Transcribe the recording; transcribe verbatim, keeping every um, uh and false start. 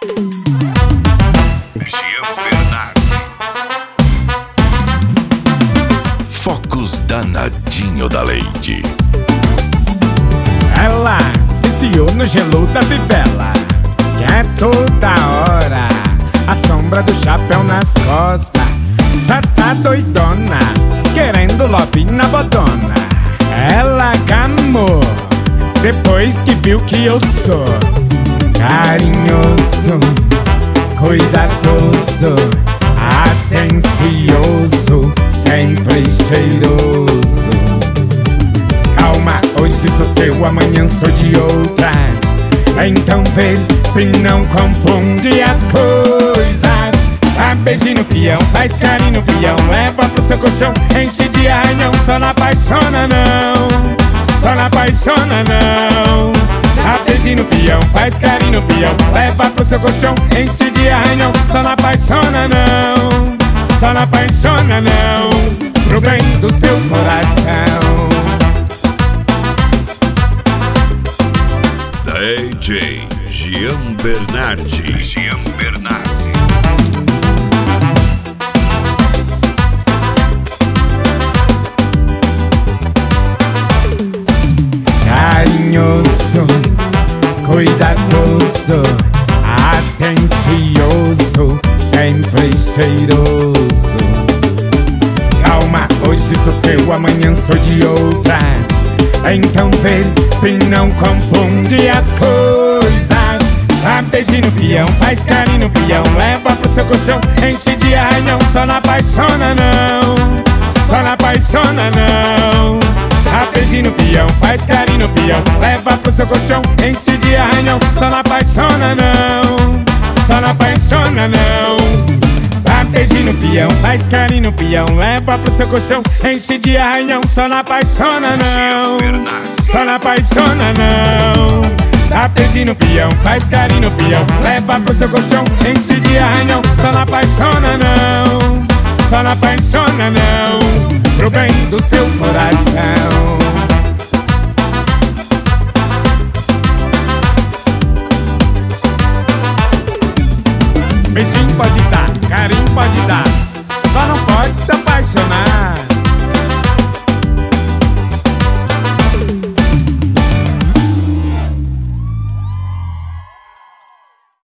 Jean Bernardi. Focos danadinho da Lady. Ela viciou no gelo da fivela, quer toda hora a sombra do chapéu nas costas. Já tá doidona, querendo lobby na bodona. Ela gamou depois que viu que eu sou carinhoso, cuidadoso, atencioso, sempre cheiroso. Calma, hoje sou seu, amanhã sou de outras. Então vê se não confunde as coisas. Dá beijinho no peão, faz carinho no peão, leva pro seu colchão, enche de arranhão. Só não apaixona não, só não apaixona não. Dá beijinho no peão, faz carinho no peão, leva pro seu colchão, enche de arranhão. Só não apaixona não, só não apaixona não, pro bem do seu coração. D J Jean Bernardi. Jean Bernardi. Carinhoso, cuidadoso, atencioso, sempre cheiroso. Calma, hoje sou seu, amanhã sou de outras. Então vê se não confunde as coisas. Dá beijinho no peão, faz carinho no peão, leva pro seu colchão, enche de arranhão. Só não apaixona não, só não apaixona não. Dá beijinho no peão, faz carinho no peão, leva pro seu colchão, enche de arranhão. Só não apaixona não, só não apaixona não. Dá beijinho no peão, faz carinho no peão, leva pro seu colchão, enche de arranhão. Só não apaixona não, só não apaixona não. Dá beijinho no peão, faz carinho no peão, leva pro seu colchão, enche de arranhão. Só não apaixona não, só não apaixona não, pro bem do seu coração. Beijinho pode dar, carinho pode dar, só não pode se apaixonar.